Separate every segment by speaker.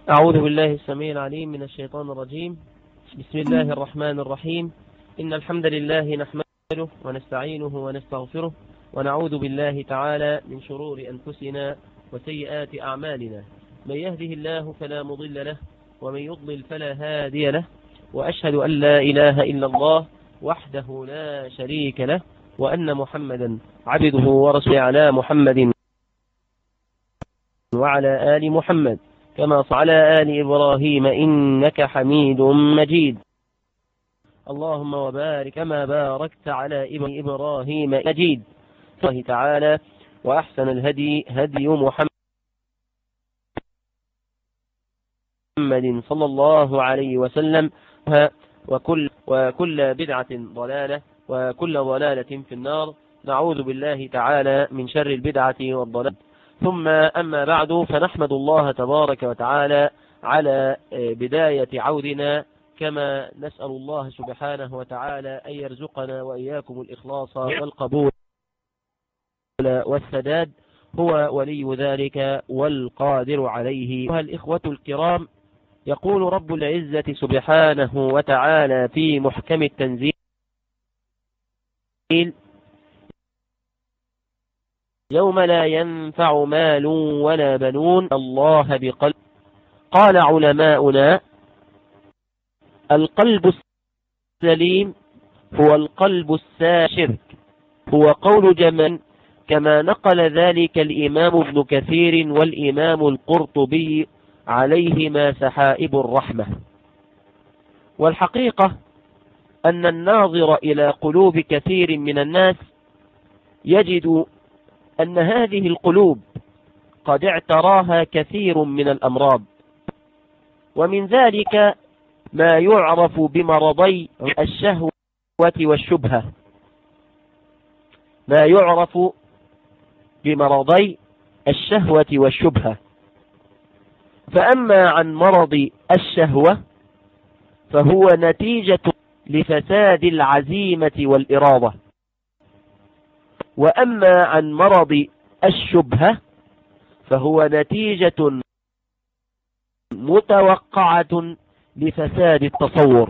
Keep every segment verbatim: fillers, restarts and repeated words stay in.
Speaker 1: أعوذ بالله السميع العليم من الشيطان الرجيم. بسم الله الرحمن الرحيم. إن الحمد لله نحمده ونستعينه ونستغفره ونعوذ بالله تعالى من شرور أنفسنا وسيئات أعمالنا. من يهده الله فلا مضل له ومن يضلل فلا هادي له، وأشهد أن لا إله إلا الله وحده لا شريك له، وأن محمدا عبده ورسوله. على محمد وعلى آل محمد كما صلى على آل إبراهيم إنك حميد مجيد. اللهم وبارك كما باركت على إبراهيم مجيد. الله تعالى وأحسن الهدي هدي محمد صلى الله عليه وسلم، وكل, وكل بدعة ضلالة وكل ضلالة في النار. نعوذ بالله تعالى من شر البدعة والضلال. ثم أما بعد، فنحمد الله تبارك وتعالى على بداية عودنا، كما نسأل الله سبحانه وتعالى أن يرزقنا وإياكم الإخلاص والقبول والسداد، هو ولي ذلك والقادر عليه. أيها الإخوة الكرام، يقول رب العزة سبحانه وتعالى في محكم التنزيل: يوم لا ينفع مال ولا بنون الله بقلب. قال علماؤنا: القلب السليم هو القلب الساشر، هو قول جمال، كما نقل ذلك الإمام ابن كثير والإمام القرطبي عليهما سحائب الرحمة. والحقيقة أن الناظر إلى قلوب كثير من الناس يجد أن هذه القلوب قد اعتراها كثير من الأمراض، ومن ذلك ما يعرف بمرضي الشهوة والشبهة، ما يعرف بمرضي الشهوة والشبهة. فأما عن مرض الشهوة فهو نتيجة لفساد العزيمة والإرادة، وأما عن مرض الشبهة فهو نتيجة متوقعة لفساد التصور.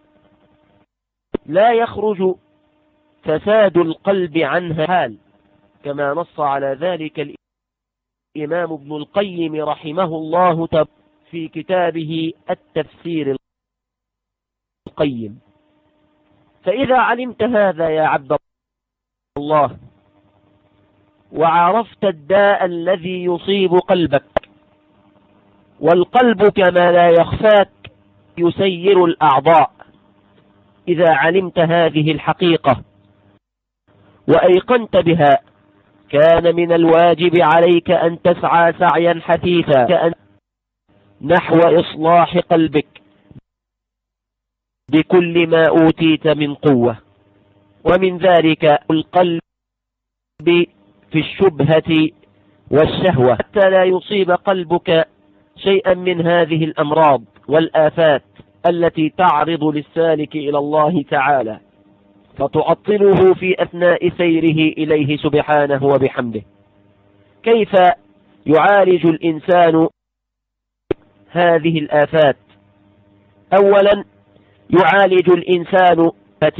Speaker 1: لا يخرج فساد القلب عنها حال، كما نص على ذلك الإمام ابن القيم رحمه الله في كتابه التفسير القيم. فإذا علمت هذا يا عبد الله، وعرفت الداء الذي يصيب قلبك، والقلب كما لا يخفاك يسير الأعضاء، إذا علمت هذه الحقيقة وأيقنت بها، كان من الواجب عليك أن تسعى سعيا حثيثا نحو إصلاح قلبك بكل ما أوتيت من قوة. ومن ذلك القلب في الشبهة والشهوة، حتى لا يصيب قلبك شيئا من هذه الأمراض والآفات التي تعرض للسالك إلى الله تعالى، فتعطله في أثناء سيره إليه سبحانه وبحمده. كيف يعالج الإنسان هذه الآفات؟ أولا، يعالج الإنسان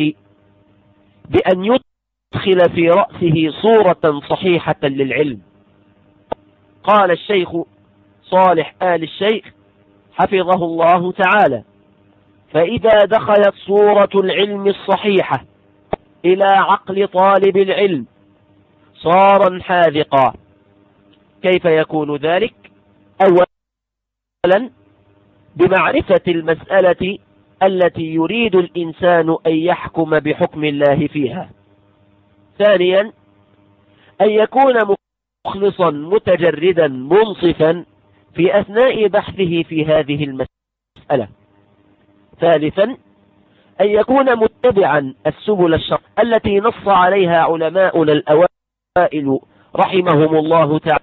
Speaker 1: بأن يدخل في رأسه صورة صحيحة للعلم. قال الشيخ صالح آل الشيخ حفظه الله تعالى: فإذا دخلت صورة العلم الصحيحة إلى عقل طالب العلم صار حاذقا. كيف يكون ذلك؟ أولا، بمعرفة المسألة التي يريد الإنسان أن يحكم بحكم الله فيها. ثانيا، أن يكون مخلصا متجردا منصفا في أثناء بحثه في هذه المسألة. ثالثا، أن يكون متبعا السبل الشرع التي نص عليها علماؤنا الأوائل رحمهم الله تعالى،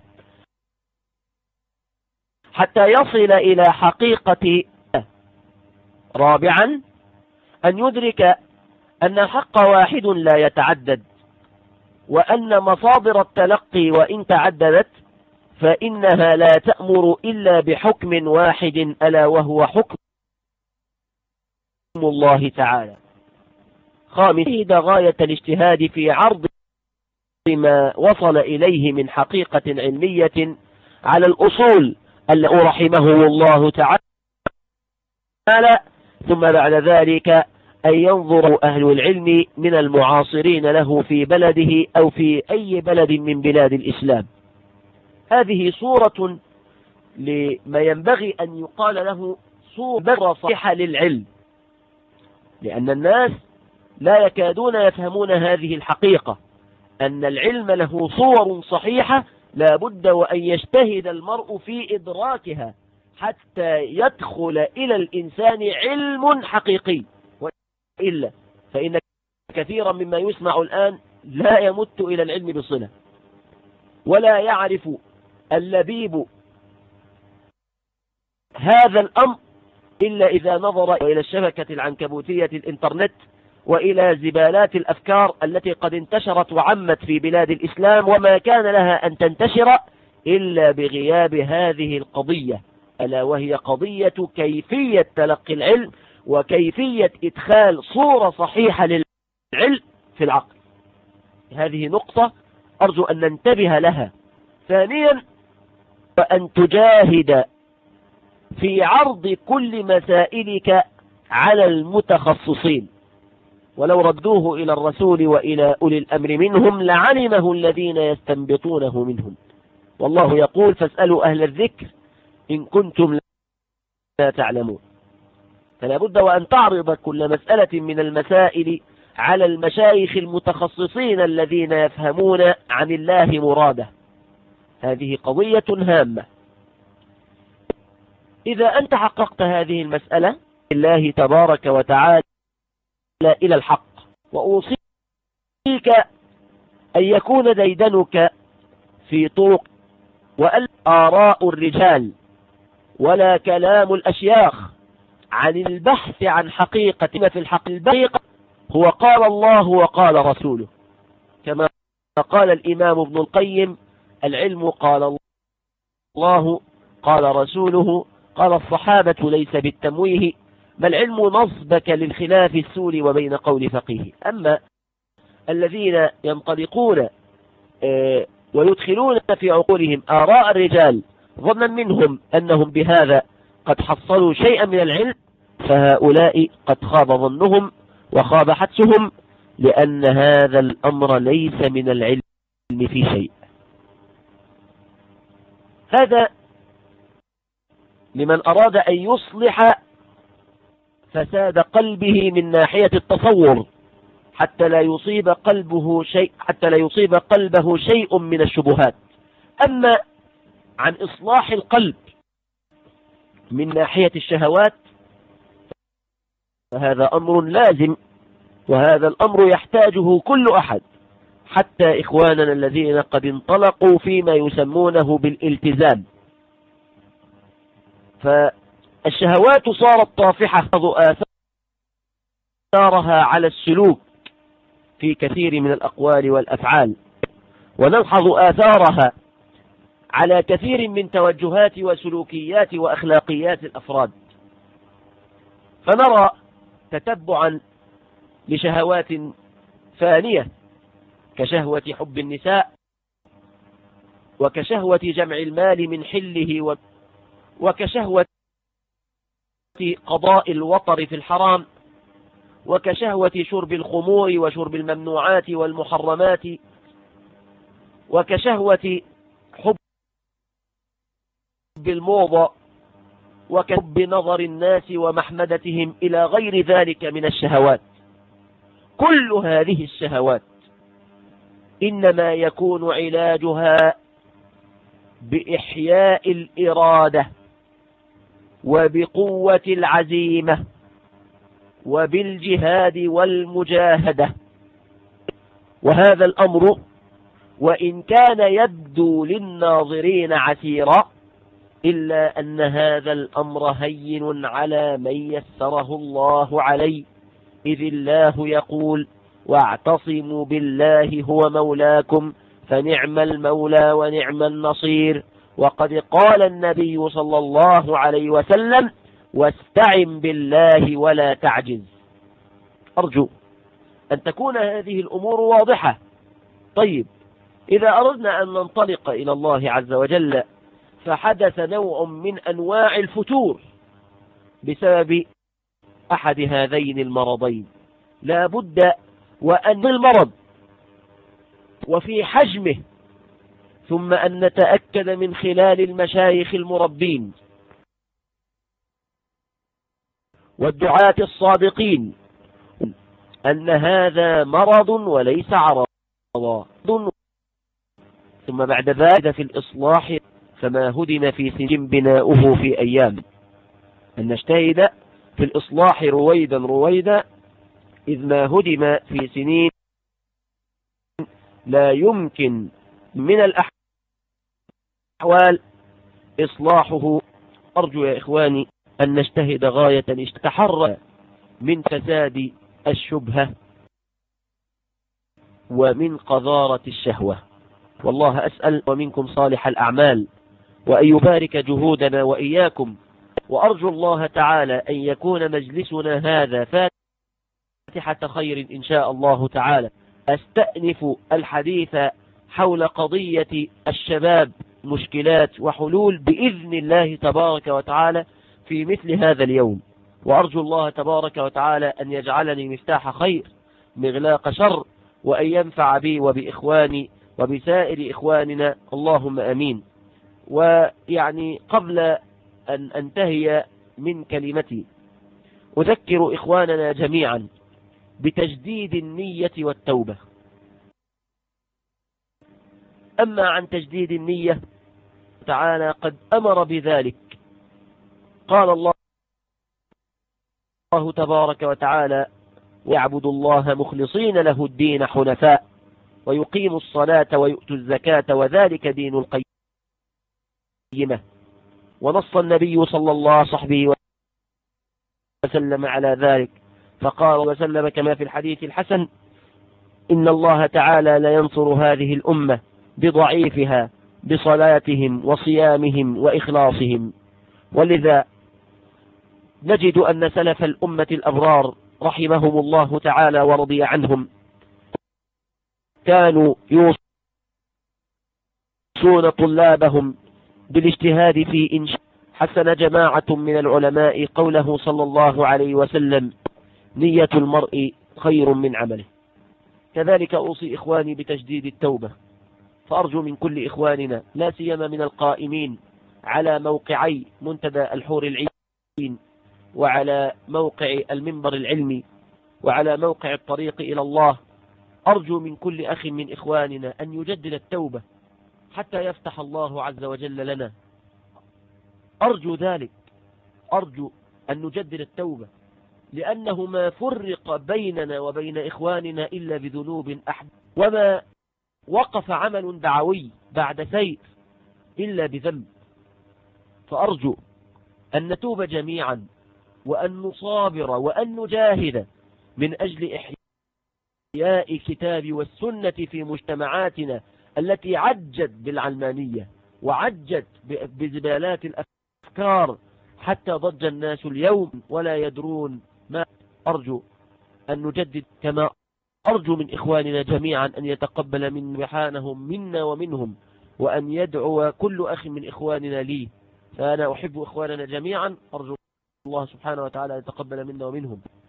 Speaker 1: حتى يصل إلى حقيقة. رابعا، أن يدرك أن الحق واحد لا يتعدد، وأن مصادر التلقي وإن تعددت
Speaker 2: فإنها لا تأمر إلا بحكم واحد، ألا وهو حكم الله تعالى. خامسا غاية الاجتهاد في عرض ما وصل إليه من حقيقة علمية على الأصول التي رحمه الله تعالى، ثم بعد ذلك أن ينظر أهل العلم من المعاصرين له في بلده أو في أي بلد من بلاد الإسلام. هذه صورة لما ينبغي أن يقال له صورة صحيحة للعلم، لأن الناس لا يكادون يفهمون هذه الحقيقة، أن العلم له صور صحيحة لا بد وأن يجتهد المرء في إدراكها حتى يدخل إلى الإنسان علم حقيقي، وإلا فإن كثيرا مما يسمع الآن لا يمت إلى العلم بصلة، ولا يعرف اللبيب هذا الأمر إلا إذا نظر إلى الشبكة العنكبوتية الإنترنت وإلى زبالات الأفكار التي قد انتشرت وعمت في بلاد الإسلام، وما كان لها أن تنتشر إلا بغياب هذه القضية، ألا وهي قضية كيفية تلقي العلم وكيفية إدخال صورة صحيحة للعلم في العقل. هذه نقطة أرجو أن ننتبه لها. ثانيا، وأن تجاهد في عرض كل مسائلك على المتخصصين، ولو ردوه إلى الرسول وإلى أولي الأمر منهم لعلمه الذين يستنبطونه منهم، والله يقول فاسألوا أهل الذكر إن كنتم لا تعلمون. فلا بد وأن تعرض كل مسألة من المسائل على المشايخ المتخصصين الذين يفهمون عن الله مراده. هذه قضية هامة. إذا أنت حققت هذه المسألة الله تبارك وتعالى إلى الحق، وأوصيك أن يكون ديدنك في طرق وأن آراء الرجال ولا كلام الأشياخ عن البحث عن حقيقة ما في الحق. البحث هو قال الله وقال رسوله، كما قال الإمام ابن القيم العلم قال الله قال رسوله قال الصحابة ليس بالتمويه، ما العلم نصبك للخلاف السول وبين قول فقيه. أما الذين ينطلقون ويدخلون في عقولهم آراء الرجال ظنا منهم أنهم بهذا قد حصلوا شيئا من العلم، فهؤلاء قد خاب ظنهم وخاب حدسهم، لأن هذا الأمر ليس من العلم في شيء. هذا لمن أراد أن يصلح فساد قلبه من ناحية التصور، حتى لا يصيب قلبه شيء حتى لا يصيب قلبه شيء من الشبهات. أما عن إصلاح القلب من ناحية الشهوات فهذا أمر لازم، وهذا الأمر يحتاجه كل أحد، حتى إخواننا الذين قد انطلقوا فيما يسمونه بالالتزام. فالشهوات صارت طافحة آثارها على السلوك في كثير من الأقوال والأفعال، ونلحظ آثارها على كثير من توجهات وسلوكيات وأخلاقيات الأفراد. فنرى تتبعا لشهوات فانية كشهوة حب النساء، وكشهوة جمع المال من حله، وكشهوة قضاء الوطر في الحرام، وكشهوة شرب الخمور وشرب الممنوعات والمحرمات، وكشهوة حب الموضة، وكحب نظر الناس ومحمدتهم إلى غير ذلك من الشهوات. كل هذه الشهوات إنما يكون علاجها بإحياء الإرادة وبقوة العزيمة وبالجهاد والمجاهدة. وهذا الأمر وإن كان يبدو للناظرين عسيرا، إلا أن هذا الأمر هين على من يسره الله عليه، إذ الله يقول واعتصموا بالله هو مولاكم فنعم المولى ونعم النصير، وقد قال النبي صلى الله عليه وسلم: واستعن بالله ولا تعجز. أرجو أن تكون هذه الأمور واضحة. طيب، إذا أردنا أن ننطلق إلى الله عز وجل، فحدث نوع من أنواع الفتور بسبب أحد هذين المرضين. لا بد وأن المرض وفي حجمه، ثم أن نتأكد من خلال المشايخ المربين والدعاة الصادقين أن هذا مرض وليس عرضا. ثم بعد ذلك في الإصلاح، فما هدم في سجن بناؤه في أيام. أن نجتهد في الإصلاح رويدا رويدا، إذ ما هدم في سنين لا يمكن من الأحوال إصلاحه. أرجو يا إخواني أن نجتهد غاية نتحرى من فساد الشبهة ومن قذارة الشهوة. والله أسأل ومنكم صالح الأعمال، وأن يبارك جهودنا وإياكم. وأرجو الله تعالى أن يكون مجلسنا هذا فاتحة خير إن شاء الله تعالى. أستأنف الحديث حول قضية الشباب، مشكلات وحلول بإذن الله تبارك وتعالى في مثل هذا اليوم. وأرجو الله تبارك وتعالى أن يجعلني مفتاح خير مغلاق شر، وأن ينفع بي وبإخواني وبسائر إخواننا، اللهم أمين. ويعني قبل أن أنتهي من كلمتي، أذكر إخواننا جميعا بتجديد النية والتوبة. أما عن تجديد النية تعالى قد أمر بذلك. قال الله الله تبارك وتعالى: ويعبدوا الله مخلصين له الدين حنفاء ويقيموا الصلاة ويؤتوا الزكاة وذلك دين القيمة. ونص النبي صلى الله عليه وسلم على ذلك، فقال وسلم كما في الحديث الحسن: إن الله تعالى لا ينصر هذه الأمة بضعيفها بصلاتهم وصيامهم وإخلاصهم. ولذا نجد أن سلف الأمة الأبرار رحمهم الله تعالى ورضي عنهم كانوا يوصون طلابهم بالاجتهاد في إنشاء. حسن جماعة من العلماء قوله صلى الله عليه وسلم: نية المرء خير من عمله. كذلك أوصي إخواني بتجديد التوبة، فأرجو من كل إخواننا لا سيما من القائمين على موقعي منتدى الحور العين وعلى موقع المنبر العلمي وعلى موقع الطريق إلى الله، أرجو من كل أخ من إخواننا أن يجدد التوبة حتى يفتح الله عز وجل لنا. أرجو ذلك، أرجو أن نجدد التوبة، لأنه ما فرق بيننا وبين إخواننا إلا بذنوب أحد، وما وقف عمل دعوي بعد سير إلا بذنب. فأرجو أن نتوب جميعا، وأن نصابر وأن نجاهد من أجل إحياء الكتاب والسنة في مجتمعاتنا التي عجت بالعلمانية وعجت بزبالات الأفكار حتى ضج الناس اليوم ولا يدرون ما. أرجو أن نجدد، كما أرجو من إخواننا جميعا أن يتقبل من سبحانهم منا ومنهم، وأن يدعو كل أخ من إخواننا لي. فأنا أحب إخواننا جميعا، أرجو الله سبحانه وتعالى أن يتقبل منا ومنهم.